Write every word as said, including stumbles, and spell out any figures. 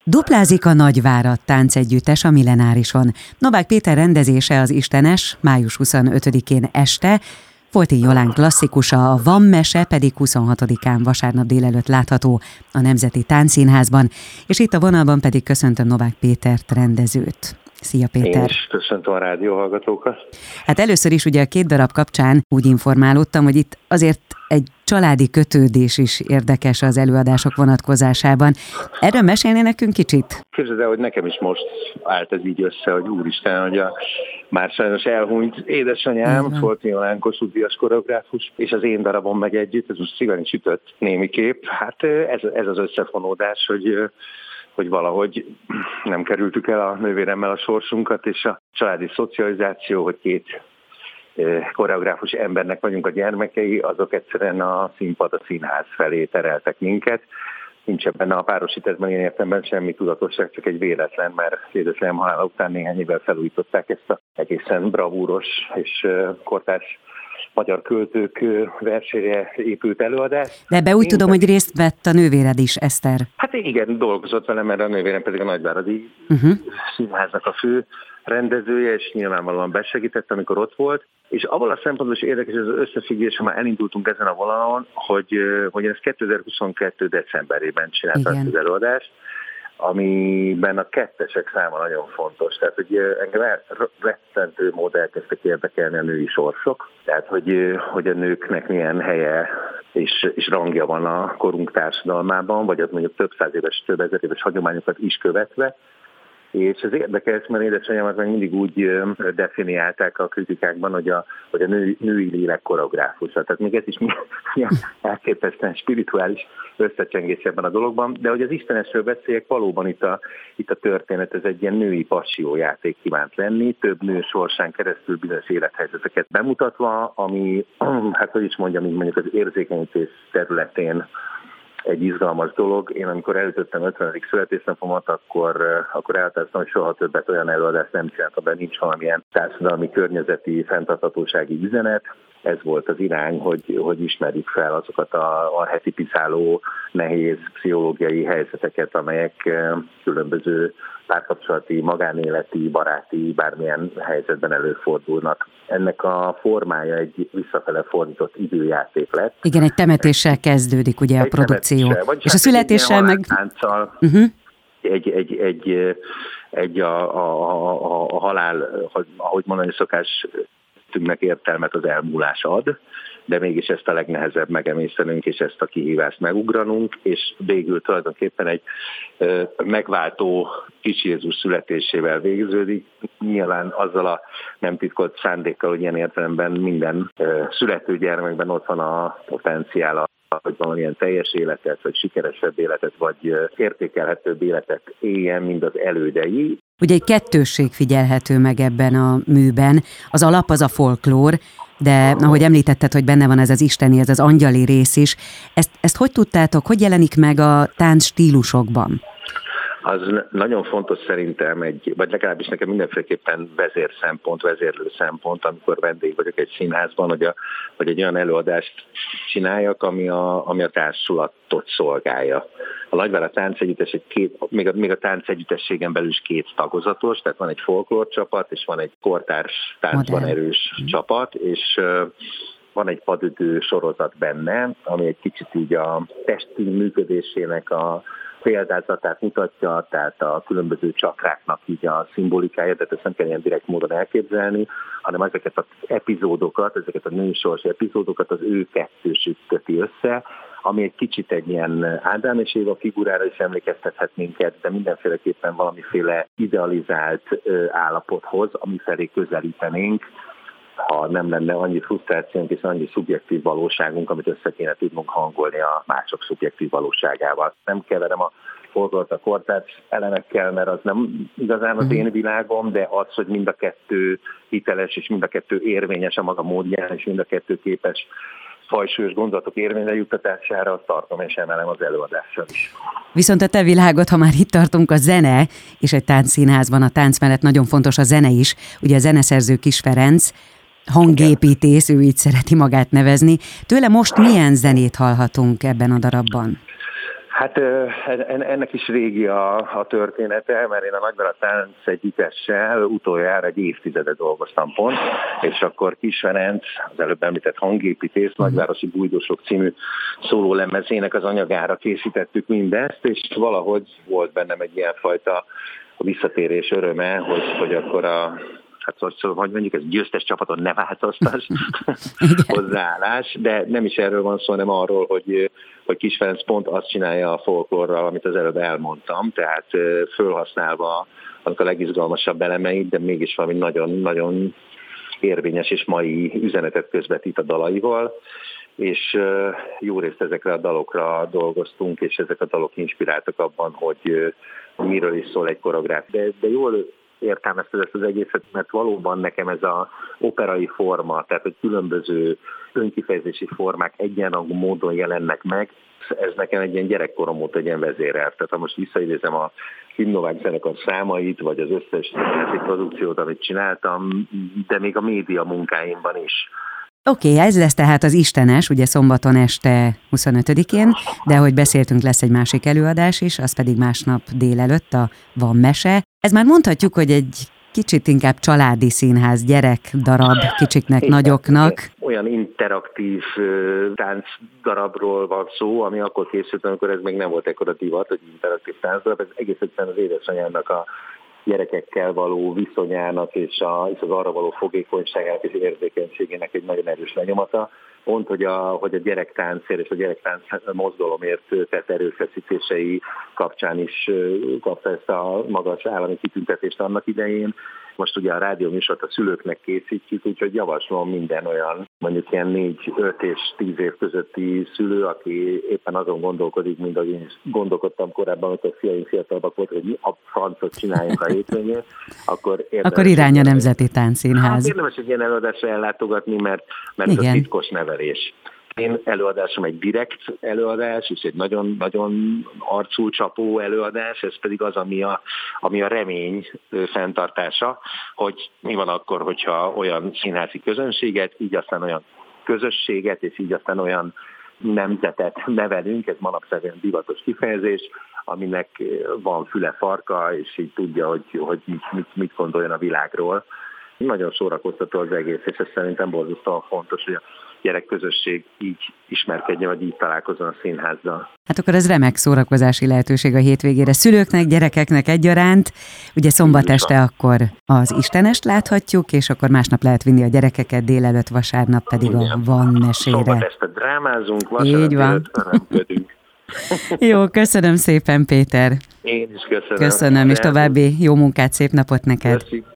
Duplázik a Nagyvárad táncegyüttes a Millenárison. Novák Péter rendezése az Istenes, május huszonötödikén este, Folti Jolán klasszikusa, a Van mese pedig huszonhatodikán vasárnap délelőtt látható a Nemzeti Táncszínházban, és itt a vonalban pedig köszöntöm Novák Pétert, rendezőt. Szia Péter! Én is köszöntöm a rádióhallgatókat. Hát először is ugye a két darab kapcsán úgy informálódtam, hogy itt azért egy családi kötődés is érdekes az előadások vonatkozásában. Erről mesélnél nekünk kicsit? Képzeld el, hogy nekem is most állt ez így össze, hogy úristen, hogy a már sajnos elhunyt édesanyám, Folti Jolán Kossuth Díjas koreográfus, és az én darabom meg együtt, ez most szigorúan sütött némi kép. Hát ez, ez az összefonódás, hogy hogy valahogy nem kerültük el a nővéremmel a sorsunkat, és a családi szocializáció, hogy két koreográfus embernek vagyunk a gyermekei, azok egyszerűen a színpad, a színház felé tereltek minket. Nincs ebben a párosításban én értemben semmi tudatosság, csak egy véletlen, mert édesanyám halála után néhány évvel felújították ezt a egészen bravúros és kortárs magyar költők versenyre épült előadás. De ebbe úgy Én tudom, pedig... hogy részt vett a nővéred is, Eszter. Hát igen, dolgozott velem, mert a nővérem pedig a Nagyváradi uh-huh. Színháznak a fő rendezője, és nyilvánvalóan besegített, amikor ott volt. És abban a szempontból is érdekes ez az összefüggés, ha már elindultunk ezen a vonalon, hogy, hogy ez kétezer-huszonkettő decemberében csinálta az előadást, amiben a kettesek száma nagyon fontos. Tehát, hogy engem rettentő módon elkezdtek érdekelni a női sorsok. Tehát, hogy, hogy a nőknek milyen helye és, és rangja van a korunk társadalmában, vagy az mondjuk több száz éves, több ezer éves hagyományokat is követve. És ez érdekes, mert édesanyámat meg mindig úgy definiálták a kritikákban, hogy a, hogy a nő, női lélek koreográfusa. Tehát még ez is milyen elképesztően spirituális összecsengés ebben a dologban, de hogy az Istenesről beszéljek, valóban itt a, itt a történet, ez egy ilyen női passziójáték kívánt lenni, több nő sorsán keresztül bizonyos élethelyzeteket bemutatva, ami, hát hogy is mondjam, mint mondjuk az érzékenyítés területén egy izgalmas dolog. Én amikor elütöttem ötvenedik születésnapomat, akkor, akkor elhatároztam, hogy soha többet olyan előadást nem csináltam, de nincs valamilyen társadalmi, környezeti, fenntarthatósági üzenet. Ez volt az irány, hogy, hogy ismerjük fel azokat a archetipizáló, nehéz pszichológiai helyzeteket, amelyek különböző párkapcsolati, magánéleti, baráti, bármilyen helyzetben előfordulnak. Ennek a formája egy visszafele fordított időjáték lett. Igen, egy temetéssel kezdődik ugye a egy produkció. És a születéssel meg... Uh-huh. Egy, egy, egy, egy a, a, a, a halál, ahogy mondani szokás, tünknek értelmet az elmúlás ad, de mégis ezt a legnehezebb megemészenünk, és ezt a kihívást megugranunk, és végül tulajdonképpen egy ö, megváltó kis Jézus születésével végződik. Nyilván azzal a nem titkolt szándékkal, hogy ilyen értelemben minden ö, születő gyermekben ott van a potenciál, hogy valamilyen teljes életet, vagy sikeresebb életet, vagy értékelhetőbb életet éljen, mint az elődei. Ugye egy kettősség figyelhető meg ebben a műben. Az alap az a folklór, de ahogy említetted, hogy benne van ez az isteni, ez az angyali rész is. Ezt, ezt hogy tudtátok, hogy jelenik meg a tánc stílusokban? Az nagyon fontos szerintem, egy, vagy legalábbis nekem mindenféleképpen vezér szempont, vezérlő szempont, amikor vendég vagyok egy színházban, hogy, a, hogy egy olyan előadást csináljak, ami a, ami a társulatot szolgálja. A Nagyvárad táncegyüttes egy két, még a, még a táncegyüttességen belül is két tagozatos, tehát van egy folklór csapat, és van egy kortárs táncban Modern. erős mm. csapat, és uh, van egy padödő sorozat benne, ami egy kicsit így a testi működésének a példázatát mutatja, tehát a különböző csakráknak így a szimbolikája, de ezt nem kell ilyen direkt módon elképzelni, hanem ezeket az epizódokat, ezeket a női sors epizódokat az ő kettősük köti össze, ami egy kicsit egy ilyen Ádám és Éva figurára is emlékeztethet minket, de mindenféleképpen valamiféle idealizált állapothoz, ami felé közelítenénk, ha nem lenne annyi frusztrációnk és annyi szubjektív valóságunk, amit össze kéne tudnunk hangolni a mások szubjektív valóságával. Nem keverem a folklórt a kortárs elemekkel, mert az nem igazán az én világom, de az, hogy mind a kettő hiteles és mind a kettő érvényes a maga módján, és mind a kettő képes fajsúlyos gondolatok érvényre juttatására, azt tartom és emelem az előadással is. Viszont a te világod, ha már itt tartunk, a zene, és egy táncszínházban a tánc mellett nagyon fontos a zene is. Ugye a zeneszerző Kiss Ferenc, hangépítész, ő így szereti magát nevezni. Tőle most milyen zenét hallhatunk ebben a darabban? Hát ennek is régi a, a története, mert én a Nagyvárad Táncegyüttessel utoljára egy évtizedet dolgoztam pont, és akkor Kis Ferenc, az előbb említett hangépítész, Nagyvárosi Bújdosok című szólólemezének az anyagára készítettük mindezt, és valahogy volt bennem egy ilyenfajta visszatérés öröme, hogy, hogy akkor a hát szóval, hogy mondjuk ez győztes csapaton ne változtas hozzáállás, de nem is erről van szó, hanem arról, hogy, hogy Kis Ferenc pont azt csinálja a folklórral, amit az előbb elmondtam, tehát fölhasználva annak a legizgalmasabb elemeit, de mégis valami nagyon-nagyon érvényes és mai üzenetet közvetít a dalaival, és jó részt ezekre a dalokra dolgoztunk, és ezek a dalok inspiráltak abban, hogy miről is szól egy koreográf. De, de jól értelmezted ezt az egészet, mert valóban nekem ez az operai forma, tehát hogy különböző önkifejezési formák egyenrangú módon jelennek meg, ez nekem egy ilyen gyerekkorom óta egy ilyen vezérelv. Tehát ha most visszaidézem a Himnovák zenekar számait, vagy az összes produkciót, amit csináltam, de még a média munkáimban is. Oké, okay, ez lesz tehát az Istenes, ugye szombaton este huszonötödikén, de ahogy beszéltünk, lesz egy másik előadás is, az pedig másnap délelőtt a Van mese. Ez már mondhatjuk, hogy egy kicsit inkább családi színház, gyerekdarab, kicsiknek, igen, nagyoknak. Igen. Olyan interaktív táncdarabról van szó, ami akkor készült, amikor ez még nem volt ekkora divat, hogy interaktív táncdarab, ez egész egyszerűen az édesanyának a gyerekekkel való viszonyának és, a, és az arra való fogékonyságának és érzékenységének egy nagyon erős lenyomata. Pont, hogy a, hogy a gyerektáncért és a gyerektánc mozgalomért tett erőfeszítései kapcsán is kapta ezt a magas állami kitüntetést annak idején. Most ugye a rádióműsort a szülőknek készítjük, úgyhogy javaslom minden olyan mondjuk ilyen négy, öt és tíz év közötti szülő, aki éppen azon gondolkodik, mint ahogy én is gondolkodtam korábban, amikor fiaim fiatalabbak voltak, hogy mi a francot csináljunk a hétvégén, akkor érdemes... Akkor irány a Nemzeti Táncszínház. Hát érdemes egy ilyen előadásra ellátogatni, mert, mert ez a titkos nevelés. Én előadásom egy direkt előadás, és egy nagyon-nagyon arcul csapó előadás, ez pedig az, ami a, ami a remény fenntartása, hogy mi van akkor, hogyha olyan színházi közönséget, így aztán olyan közösséget, és így aztán olyan nemzetet nevelünk, ez manapság divatos kifejezés, aminek van füle farka, és így tudja, hogy, hogy mit, mit, mit gondoljon a világról. Nagyon szórakoztató az egész, és ez szerintem borzasztóan fontos, hogy a gyerekközösség így ismerkedjen, vagy így találkozzon a színházzal. Hát akkor ez remek szórakozási lehetőség a hétvégére. Szülőknek, gyerekeknek egyaránt. Ugye szombat este akkor az Istenest láthatjuk, és akkor másnap lehet vinni a gyerekeket, délelőtt, vasárnap pedig a Van mesére. Szombat este drámázunk, vasárnap délelőtt örömködünk. Jó, köszönöm szépen, Péter. Én is köszönöm. Köszönöm, és további jó munkát, szép napot neked. Köszi.